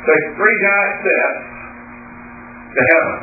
takes 3 giant steps to heaven.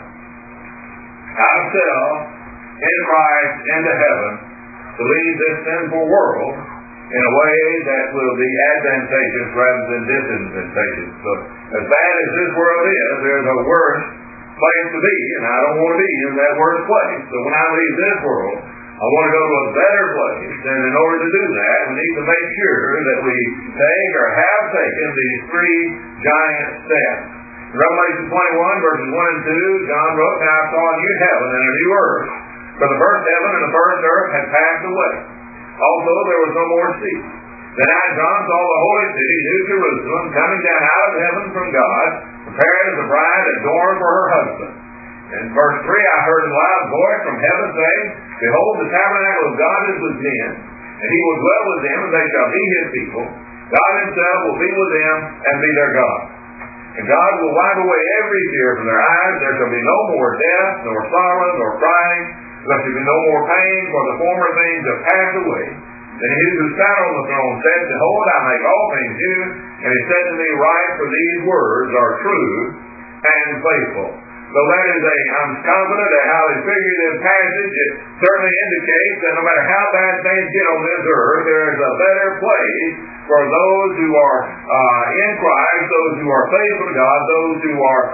Out of self, in Christ, into heaven, to lead this sinful world in a way that will be advantageous rather than disadvantageous. So, as bad as this world is, there's a worse place to be, and I don't want to be in that worst place. So when I leave this world, I want to go to a better place, and in order to do that, we need to make sure that we take or have taken these 3 giant steps. In Revelation 21, verses 1 and 2, John wrote, "Now I saw a new heaven and a new earth, for the first heaven and the first earth had passed away. Also there was no more sea. Then I, John, saw the holy city, New Jerusalem, coming down out of heaven from God, prepared as a bride adorned for her husband. In verse 3, I heard a loud voice from heaven saying, Behold, the tabernacle of God is with men, and he will dwell with them, and they shall be his people. God himself will be with them and be their God. And God will wipe away every tear from their eyes. There shall be no more death, nor sorrow, nor crying. There shall be no more pain, for the former things have passed away. Then he who sat on the throne said, Behold, I make all things new. And he said to me, Write, for these words are true and faithful. So that is I'm confident, a highly figurative passage. It certainly indicates that no matter how bad things get on this earth, there is a better place for those who are in Christ, those who are faithful to God, those who are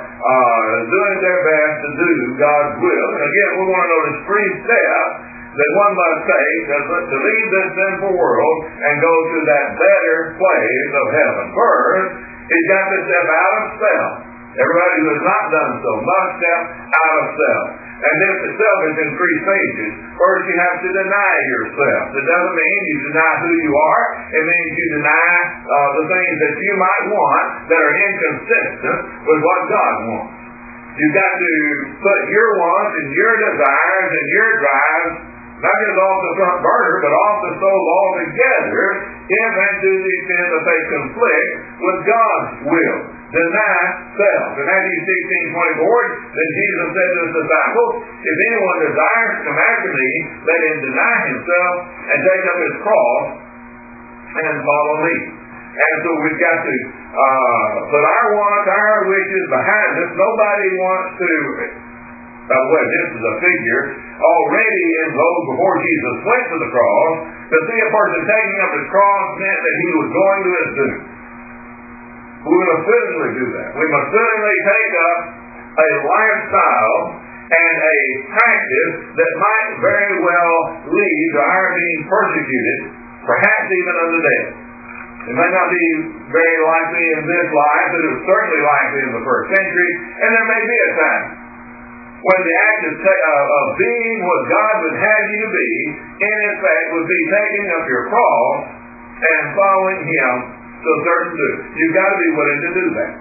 doing their best to do God's will. And again, we want to notice 3 steps that one must take to leave this sinful world and go to that better place of heaven. First, he's got to step out of self. Everybody who has not done so must step out of self. And this itself is in 3 stages. First, you have to deny yourself. It doesn't mean you deny who you are. It means you deny the things that you might want that are inconsistent with what God wants. You've got to put your wants and your desires and your drives not just off the front burner, but off the stove altogether, if and to the extent that they conflict with God's will. Deny self. In Matthew 16:24, then Jesus said to his disciples, If anyone desires to come after me, let him deny himself and take up his cross and follow me. And so we've got to put our wants, our wishes behind us. Nobody wants to... By the way, this is a figure already in vogue before Jesus went to the cross. To see a person taking up his cross meant that he was going to his doom. We must certainly do that. We must certainly take up a lifestyle and a practice that might very well lead to our being persecuted, perhaps even unto death. It may not be very likely in this life, but it was certainly likely in the first century, and there may be a time when the act of being what God would have you to be, in effect, would be taking up your cross and following Him to a certain degree. You've got to be willing to do that.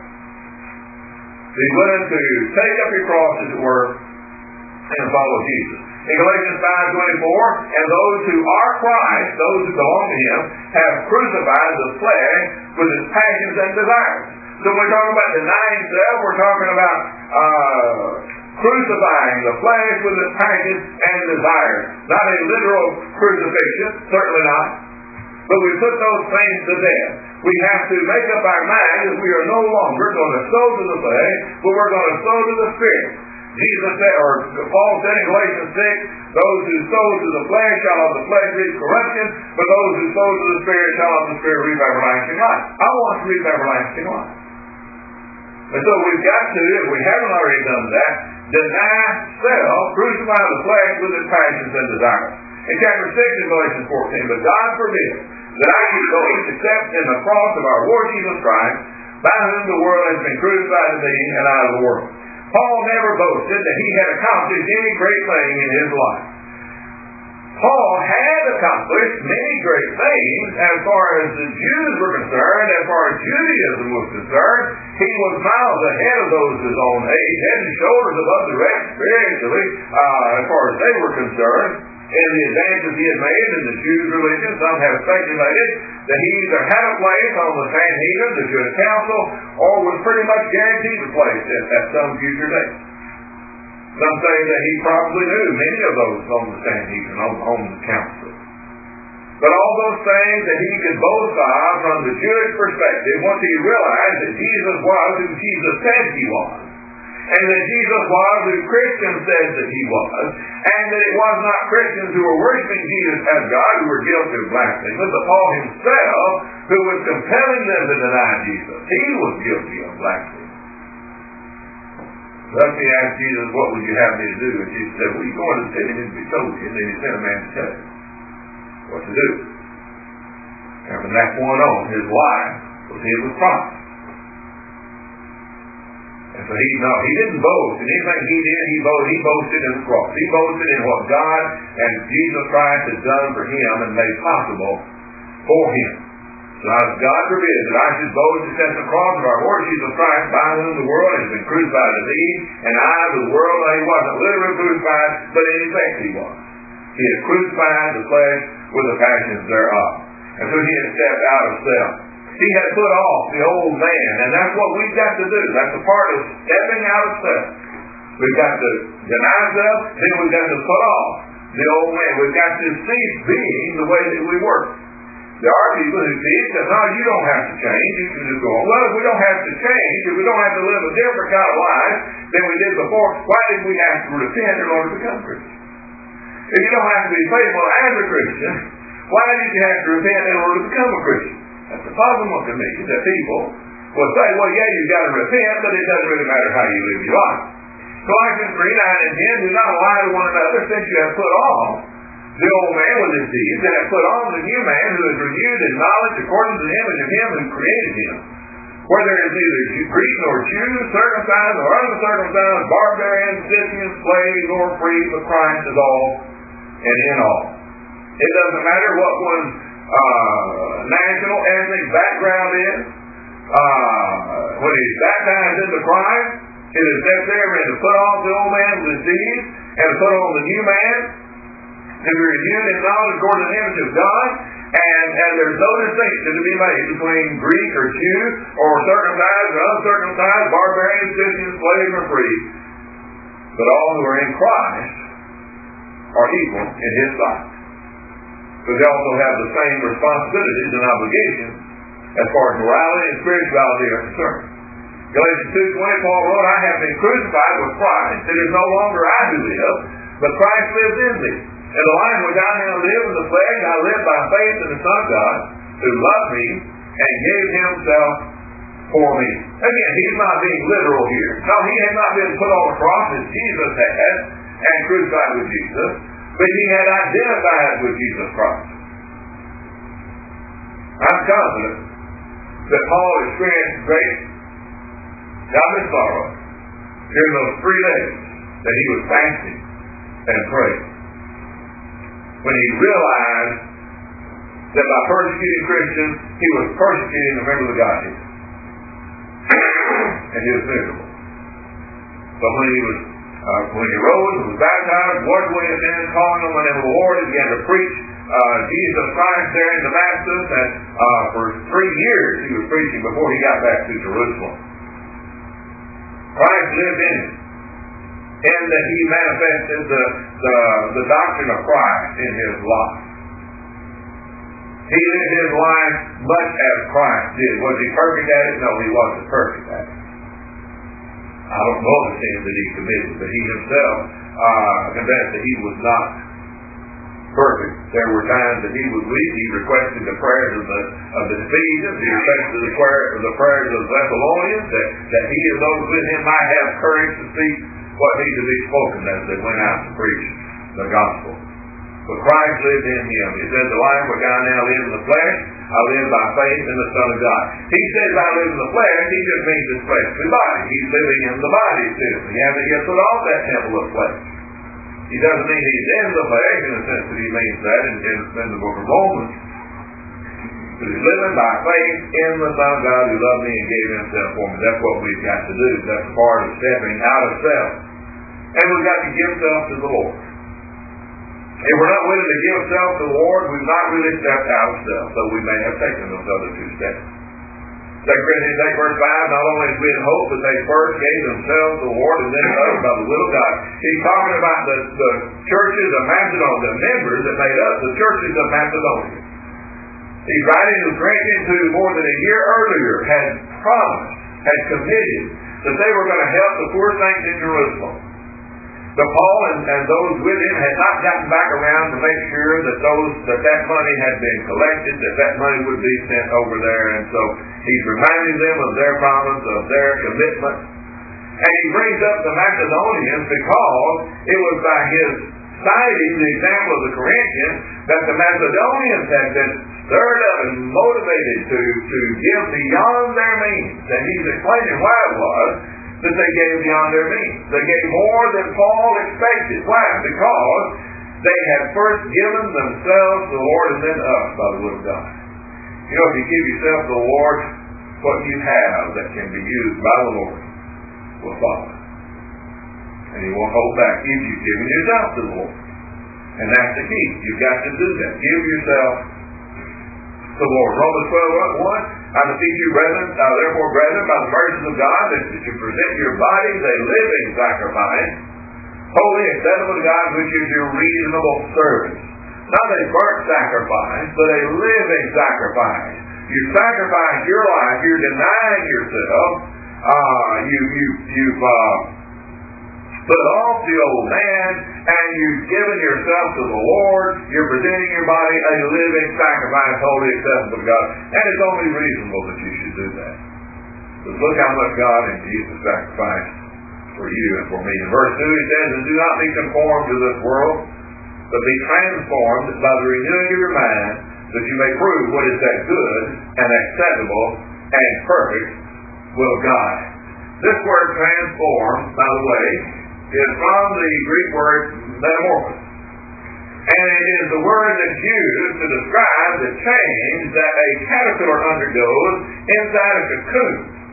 Be willing to take up your cross, as it were, and follow Jesus. In Galatians 5:24, and those who are Christ, those who belong to Him, have crucified the flesh with its passions and desires. So when we're talking about denying self, we're talking about crucifying the flesh with its passions and desires. Not a literal crucifixion, certainly not. But we put those things to death. We have to make up our mind that we are no longer going to sow to the flesh, but we're going to sow to the Spirit. Jesus said, or Paul said in Galatians 6, those who sow to the flesh shall of the flesh reap corruption, but those who sow to the Spirit shall of the Spirit reap everlasting life. I want to reap everlasting life. And so we've got to, if we haven't already done that, deny self, crucify the flesh with its passions and desires. In chapter 6 in Galatians 14, but God forbid that I should boast except in the cross of our Lord Jesus Christ, by whom the world has been crucified to me and I of the world. Paul never boasted that he had accomplished any great thing in his life. Paul had accomplished many great things as far as the Jews were concerned, as far as Judaism was concerned. He was miles ahead of those of his own age, head and shoulders above the rest spiritually, as far as they were concerned. In the advances he had made in the Jews' religion, some have speculated that he either had a place on the Sanhedrin, the Jewish council, or was pretty much guaranteed a place at some future date. Some say that he probably knew many of those on the Sanhedrin, on the council. But all those things that he could boast of from the Jewish perspective, once he realized that Jesus was who Jesus said he was, and that Jesus was who Christians said that he was, and that it was not Christians who were worshiping Jesus as God who were guilty of blasphemy, but Paul himself who was compelling them to deny Jesus. He was guilty of blasphemy. Thus he asked Jesus, what would you have me to do? And Jesus said, well, you go into the city and be told you. And then he sent a man to tell you what to do. And from that point on, his life was hid with Christ. And so he didn't boast in anything he did. He boasted in the cross. He boasted in what God and Jesus Christ had done for him and made possible for him. So God forbid that I should boast except the cross of our Lord Jesus Christ, by whom the world has been crucified to thee, and I to the world. He wasn't literally crucified, but in effect he was. He had crucified the flesh with the passions thereof. And so he had stepped out of self. He had put off the old man, and that's what we've got to do. That's a part of stepping out of self. We've got to deny self, then we've got to put off the old man. We've got to cease being the way that we were. There are people who teach that, no, you don't have to change. You can just go on. Well, if we don't have to change, if we don't have to live a different kind of life than we did before, why did we have to repent in order to become Christians? If you don't have to be faithful as a Christian, why did you have to repent in order to become a Christian? That's the problem with me, that people will say, well, yeah, you've got to repent, but it doesn't really matter how you live your life. Colossians 3:9 and 10, do not lie to one another, since you have put off the old man with his deeds, and have put on the new man who is renewed in knowledge according to the image of him who created him. Where there is neither Greek nor Jew, circumcised or uncircumcised, barbarian, Scythian, slave, nor free, but Christ is all and in all. It doesn't matter what one's national, ethnic background is. When he's baptized into Christ, it is necessary to put off the old man with his deeds and to put on the new man, to be renewed in knowledge according to the image of God, and there's no distinction to be made between Greek or Jew, or circumcised or uncircumcised, barbarian, Scythian, slave, or free, but all who are in Christ are equal in his sight. But they also have the same responsibilities and obligations as far as morality and spirituality are concerned. Galatians 2:20, Paul wrote, I have been crucified with Christ. It is no longer I who live, but Christ lives in me. And the life which I now live in the flesh, I live by faith in the Son of God, who loved me and gave himself for me. Again, he's not being literal here. No, he had not been put on the cross as Jesus had and crucified with Jesus, but he had identified with Jesus Christ. I'm confident that Paul experienced great godly sorrow during those 3 days that he was fasting and praying, when he realized that by persecuting Christians, he was persecuting the members of the Godhead. And he was miserable. But when he rose and was baptized, washed away his sins, calling on the name of the Lord, he began to preach Jesus Christ there in Damascus, and for 3 years he was preaching before he got back to Jerusalem. Christ lived in him, and that he manifested the doctrine of Christ in his life. He lived his life much as Christ did. Was he perfect at it? No, he wasn't perfect at it. I don't know the sins that he committed, but he himself confessed that he was not perfect. There were times that he was weak. He requested the prayers of the Ephesians. He requested the prayers of the Thessalonians, that he and those with him might have courage to speak what needs to be spoken as they went out to preach the gospel. But Christ lived in him. He said, the life which I now live in the flesh, I live by faith in the Son of God. He says I live in the flesh, he just means his fleshly body. He's living in the body still. He hasn't yet put off that temple of flesh. He doesn't mean he's in the flesh in the sense that he means that in the book of Romans. But he's living by faith in the Son of God who loved me and gave himself for me. That's what we've got to do. That's part of stepping out of self. And we've got to give self to the Lord. If we're not willing to give self to the Lord, we've not really stepped out of self, so we may have taken those other 2 steps. 2 Corinthians 8 verse 5, not only as we had hoped that they first gave themselves to the Lord and then others by the will of God. He's talking about the churches of Macedonia, the members that made up the churches of Macedonia. He's writing to the Corinthians who more than a year earlier had promised, had committed that they were going to help the poor saints in Jerusalem. But Paul and those with him had not gotten back around to make sure that money had been collected, that money would be sent over there. And so he's reminding them of their promise, of their commitment. And he brings up the Macedonians because it was by his citing the example of the Corinthians that the Macedonians had been stirred up and motivated to give beyond their means. And he's explaining why it was that they gave beyond their means. They gave more than Paul expected. Why? Because they had first given themselves to the Lord and then to us by the will of God. You know, if you give yourself to the Lord, what you have that can be used by the Lord will follow. And he won't hold back if you've given yourself to the Lord. And that's the key. You've got to do that. Give yourself to the Lord. Romans 12:1. I beseech you, therefore, brethren, by the mercies of God, that you present your bodies a living sacrifice, holy, acceptable to God, which is your reasonable service. Not a burnt sacrifice, but a living sacrifice. You sacrifice your life. You're denying yourself. You've put off the old man, and you've given yourself to the Lord. You're presenting your body a living sacrifice, holy, acceptable to God. And it's only reasonable that you should do that. But look how much God and Jesus sacrificed for you and for me. In verse 2 he says, and do not be conformed to this world, but be transformed by the renewing of your mind, that you may prove what is that good and acceptable and perfect will of God. This word transform, by the way, is from the Greek word metamorphosis. And it is the word that's used to describe the change that a caterpillar undergoes inside a cocoon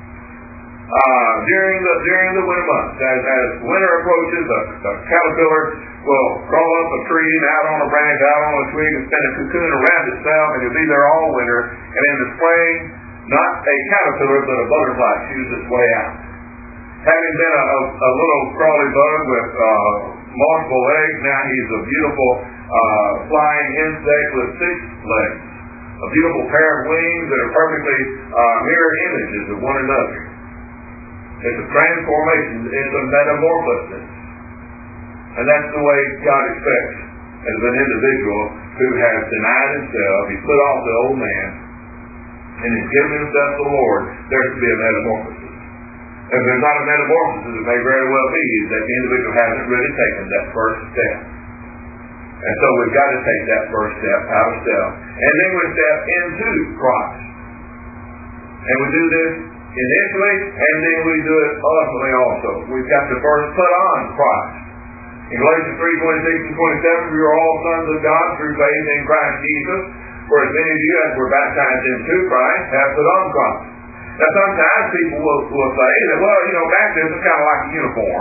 during the winter months. As winter approaches, a caterpillar will crawl up a tree, out on a branch, out on a twig, and spin a cocoon around itself, and it'll be there all winter. And in the spring, not a caterpillar, but a butterfly shoots its way out. Having been a little crawly bug with multiple legs, now he's a beautiful flying insect with 6 legs. A beautiful pair of wings that are perfectly mirror images of one another. It's a transformation. It's a metamorphosis. And that's the way God expects as an individual who has denied himself. He's put off the old man and he's given himself to the Lord. There's to be a metamorphosis. If there's not a metamorphosis, it may very well be that the individual hasn't really taken that first step. And so we've got to take that first step out of self. And then we step into Christ. And we do this initially, and then we do it ultimately also. We've got to first put on Christ. In Galatians 3:26 and 27, we are all sons of God through faith in Christ Jesus. For as many of you as were baptized into Christ have put on Christ. Now sometimes people will say that, well, baptism is kind of like a uniform,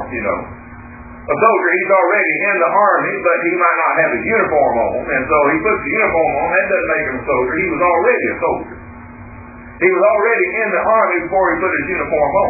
A soldier, he's already in the army, but he might not have his uniform on, and so he puts the uniform on. That doesn't make him a soldier. He was already a soldier. He was already in the army before he put his uniform on.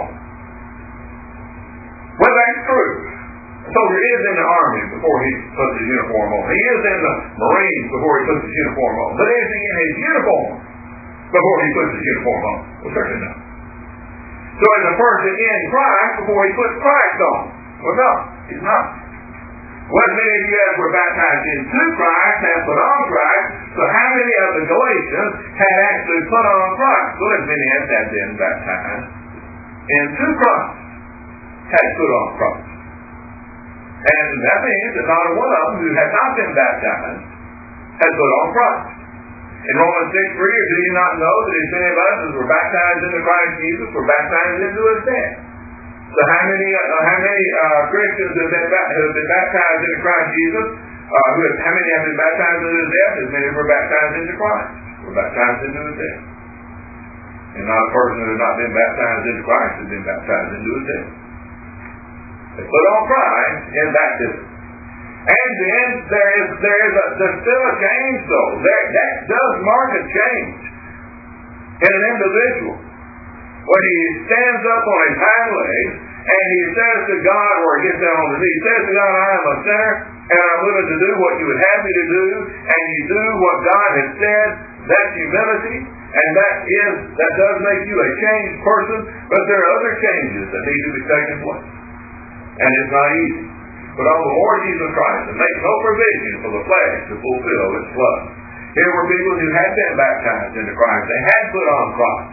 Well, that's true. A soldier is in the army before he puts his uniform on. He is in the Marines before he puts his uniform on. But is he in his uniform before he puts his uniform on? Well, certainly not. So is a person in Christ before he puts Christ on? Well, no, he's not. Well, many of you as were baptized into Christ have put on Christ. So how many of the Galatians had actually put on Christ? Well, as many as had been baptized into Christ had put on Christ. And that means that not one of them who had not been baptized had put on Christ. In Romans 6:3, do you not know that as many of us as were baptized into Christ Jesus were baptized into his death? So how many Christians have been baptized into Christ Jesus? How many have been baptized into his death? As many were baptized into Christ. Were baptized into his death. And not a person who has not been baptized into Christ has been baptized into his death. They put on Christ in baptism. And then there's still a change though. That does mark a change in an individual. When he stands up on his hind legs and he says to God, or he gets down on his knees, he says to God, I am a sinner and I'm willing to do what you would have me to do, and you do what God has said, That's humility, and that does make you a changed person, but there are other changes that need to be taking place. And it's not easy. But on the Lord Jesus Christ, and make no provision for the flesh to fulfill its lust. Here were people who had been baptized into Christ. They had put on Christ.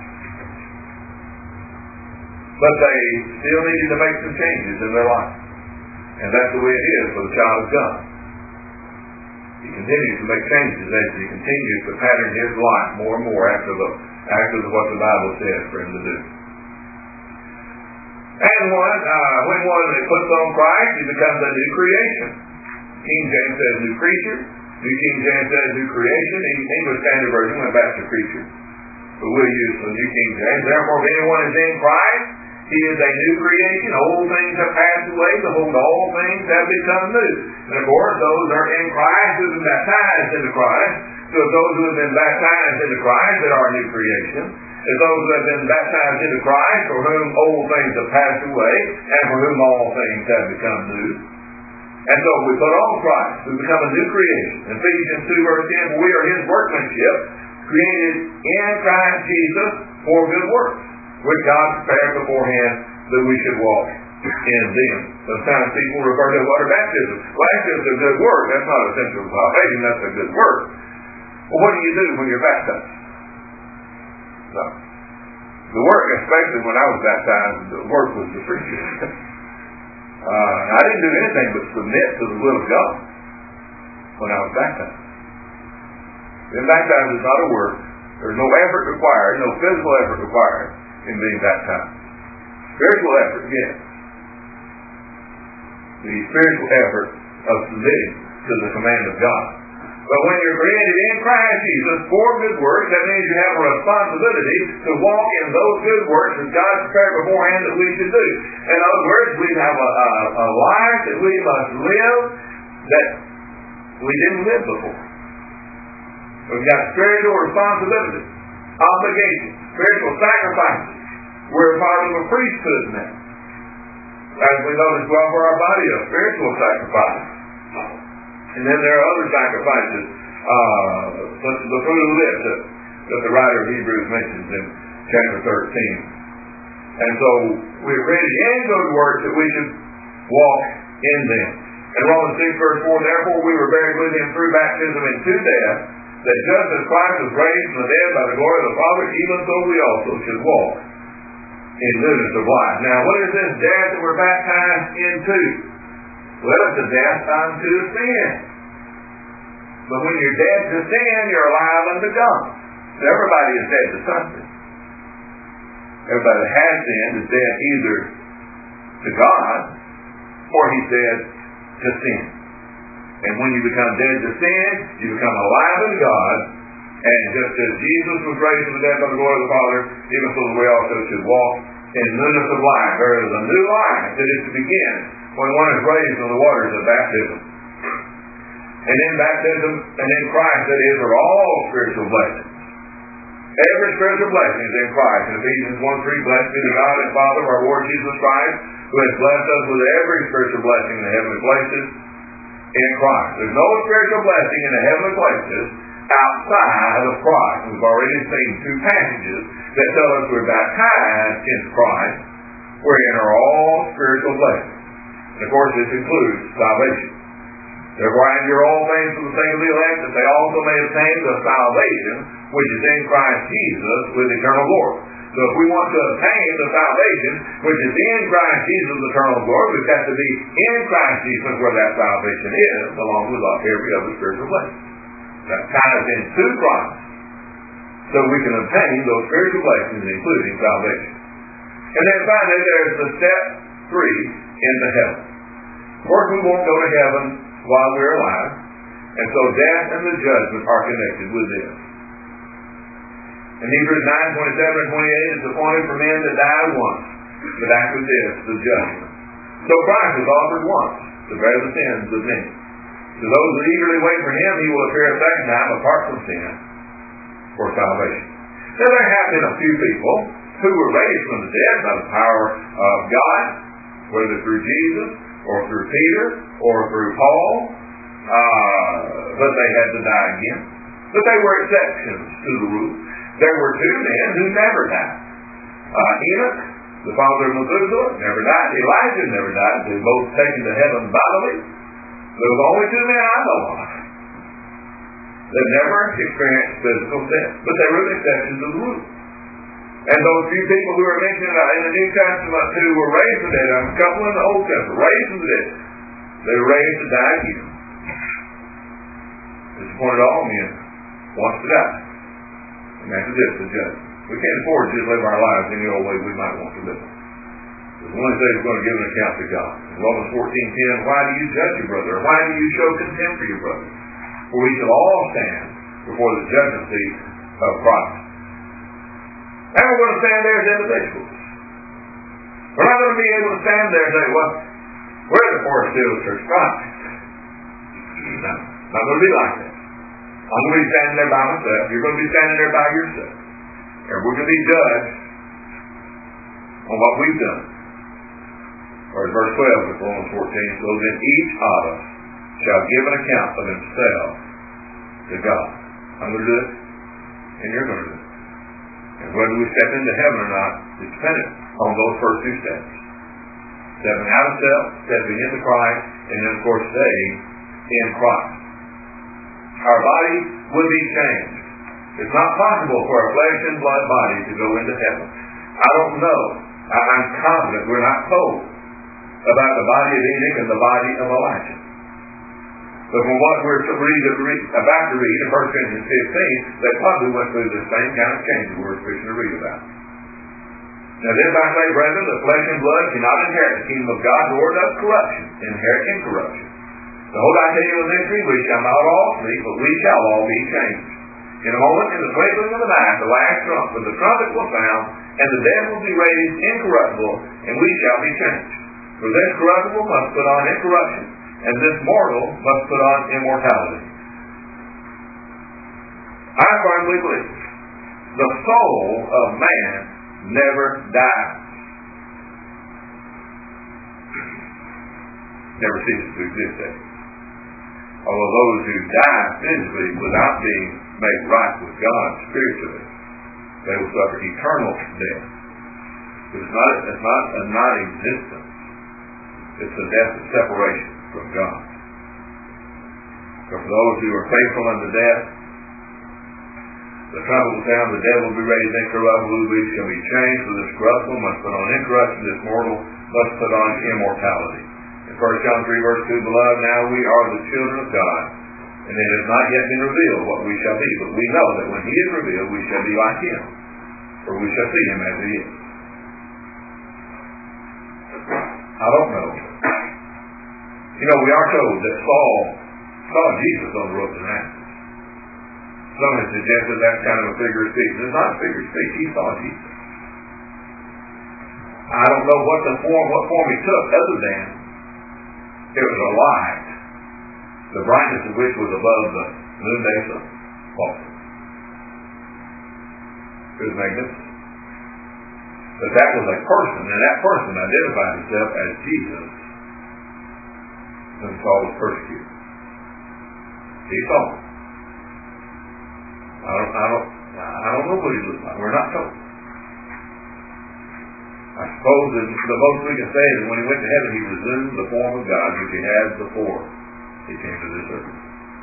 But they still needed to make some changes in their life. And that's the way it is for the child of God. He continues to make changes as he continues to pattern his life more and more after what the Bible says for him to do. And when one puts on Christ, he becomes a new creation. King James says new creature. New King James says new creation. English Standard Version went back to creature. But we'll use the New King James. Therefore, if anyone is in Christ, he is a new creation. Old things have passed away. Behold, all things have become new. And of course, those are in Christ who have been baptized into Christ. So those who have been baptized into Christ that are a new creation. As those who have been baptized into Christ, for whom old things have passed away, and for whom all things have become new. And so we put on Christ, we become a new creation. Ephesians 2 verse 10, for we are his workmanship, created in Christ Jesus for good works, which God prepared beforehand that we should walk in them. Sometimes people refer to water baptism. Well, that's just a good work. That's not essential salvation. That's a good work. Well, what do you do when you're baptized? No. The work, especially when I was baptized, the work was the preaching. I didn't do anything but submit to the will of God when I was baptized. Being baptized is not a work. There's no effort required, no physical effort required in being baptized. Spiritual effort, yes. The spiritual effort of submitting to the command of God. But when you're created in Christ Jesus for good works, that means you have a responsibility to walk in those good works that God prepared beforehand that we should do. In other words, we have a life that we must live that we didn't live before. We've got spiritual responsibility, obligation, spiritual sacrifices. We're a part of a priesthood now. As we notice, well, for our body, a spiritual sacrifice. And then there are other sacrifices, such as the fruit of the lips that the writer of Hebrews mentions in chapter 13. And so we're created in good works that we should walk in them. In Romans 6 verse 4, therefore we were buried with him through baptism into death, that just as Christ was raised from the dead by the glory of the Father, even so we also should walk in newness of life. Now, what is this death that we're baptized into? Well, it's a death unto sin. But when you're dead to sin, you're alive unto God. So everybody is dead to something. Everybody that has sinned is dead either to God or he's dead to sin. And when you become dead to sin, you become alive in God. And just as Jesus was raised from the dead by the glory of the Father, even so we also should walk in newness of life. There is a new life that is to begin when one is raised in the waters of baptism. And in baptism and in Christ, that is, are all spiritual blessings. Every spiritual blessing is in Christ. In Ephesians 1:3, blessed be the God and Father of our Lord Jesus Christ, who has blessed us with every spiritual blessing in the heavenly places in Christ. There's no spiritual blessing in the heavenly places outside of Christ. We've already seen two passages that tell us we're baptized into Christ, wherein are all spiritual blessings. And of course, this includes salvation. Therefore, I endure all things for the sake of the elect, that they also may obtain the salvation which is in Christ Jesus with eternal glory. So if we want to obtain the salvation which is in Christ Jesus with eternal glory, we've got to be in Christ Jesus where that salvation is, along with every other spiritual blessing. That ties into Christ, so we can obtain those spiritual blessings, including salvation. And then finally, there's the step 3 into heaven. Of course, we won't go to heaven while we're alive, and so death and the judgment are connected with this. In Hebrews 9:27 and 28, it's appointed for men to die once, but after this, the judgment. So Christ is offered once to bear the sins of many. To those that eagerly wait for him, he will appear a second time apart from sin for salvation. Now, there have been a few people who were raised from the dead by the power of God, whether through Jesus or through Peter or through Paul, but they had to die again. But they were exceptions to the rule. There were two men who never died. Enoch, the father of Methuselah, never died. Elijah never died. They were both taken to heaven bodily. There were only two men I know of that never experienced physical death. But they were an exception to the rule. And those few people who are mentioned in the New Testament who were raised from the dead, a couple in the Old Testament, raised from the dead, they were raised to die again. It's appointed all men once to die. And after this, the judgment. We can't afford to just live our lives any old way we might want to live. Because one day we're going to give an account to God. In Romans 14:10, why do you judge your brother? Or why do you show contempt for your brother? For we shall all stand before the judgment seat of Christ. And we're going to stand there as individuals. We're not going to be able to stand there and say, well, we're the Forest Hills Church of Christ. No, not going to be like that. I'm going to be standing there by myself. You're going to be standing there by yourself. And we're going to be judged on what we've done. Or in verse 12 of Romans 14, so then each of us shall give an account of himself to God. I'm going to do it, and you're going to do it. And whether we step into heaven or not is dependent on those first two steps. Stepping out of self, stepping into Christ, and then of course staying in Christ. Our body will be changed. It's not possible for a flesh and blood body to go into heaven. I don't know. I'm confident we're not told about the body of Enoch and the body of Elijah. But from what we're about to read in 1 Corinthians 15, they probably went through the same kind of changes we're fixing to read about. Now this I say, brethren, that flesh and blood cannot inherit the kingdom of God, nor does corruption inherit incorruption. Behold, I tell you a mystery, we shall not all sleep, but we shall all be changed. In a moment, in the twinkling of an eye, the last trump, when the trumpet will sound, and the dead will be raised incorruptible, and we shall be changed. For this corruptible must put on incorruption, and this mortal must put on immortality. I firmly believe the soul of man never dies. Never ceases to exist. Although those who die physically without being made right with God spiritually, they will suffer eternal death. It's not a non-existence. It's a death of separation from God. For those who are faithful unto death, the trumpet will sound, the dead will be raised incorruptible, we shall be changed, for this corruptible must put on incorruption, this mortal must put on immortality. In 1 John 3 verse 2, beloved, now we are the children of God, and it has not yet been revealed what we shall be, but we know that when he is revealed, we shall be like him, for we shall see him as he is. I don't know. You know, we are told that Saul saw Jesus on the road to Damascus. Some have suggested that's kind of a figure of speech. It's not a figure of speech. He saw Jesus. I don't know what form he took, other than it was a light, the brightness of which was above the noonday sun. It was magnificent. But that was a person, and that person identified himself as Jesus when Saul was persecuted. He saw him. I don't know what he looked like. We're not told. I suppose that the most we can say is that when he went to heaven, he resumed the form of God which he had before he came to this earth.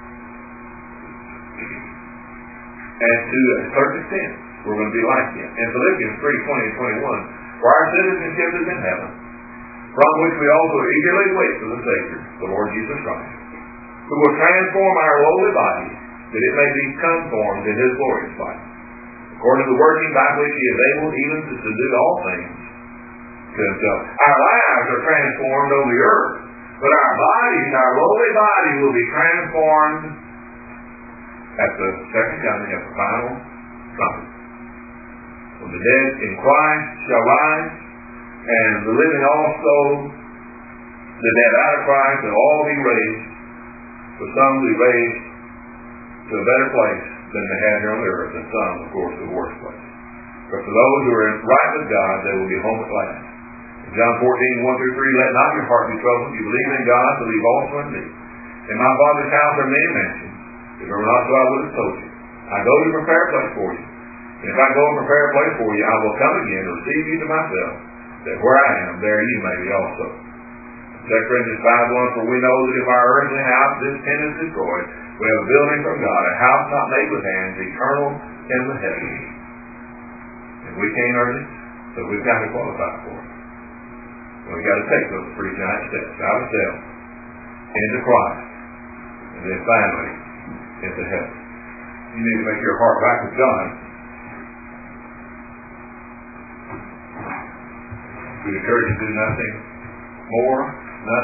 And to a certain extent, we're going to be like him. In Philippians 3:20 and 21, for our citizenship is in heaven, from which we also eagerly wait for the Savior, the Lord Jesus Christ, who will transform our lowly body, that it may be conformed to his glorious body, according to the working by which he is able even to subdue all things to himself. Our lives are transformed on the earth, but our bodies, our lowly body, will be transformed at the second coming, at the final trumpet. When the dead in Christ shall rise, and the living also, the dead out of Christ, will all be raised. For some will be raised to a better place than they had here on the earth, and some, of course, to the worst place. But for those who are right with God, they will be home at last. In John 14:1-3, let not your heart be troubled. You believe in God, believe also in me. In my Father's house are many mansions. If it were not so, I would have told you. I go to prepare a place for you. And if I go and prepare a place for you, I will come again to receive you to myself, that where I am, there you may be also. 2 Corinthians 5:1, for we know that if our earthly house, this tent is destroyed, we have a building from God, a house not made with hands, eternal in the heavens. And we can't earn it, so we've got to qualify for it. We've got to take those 3 giant steps out of self, into Christ, and then finally into heaven. You need to make your heart right with God. We encourage you to do nothing more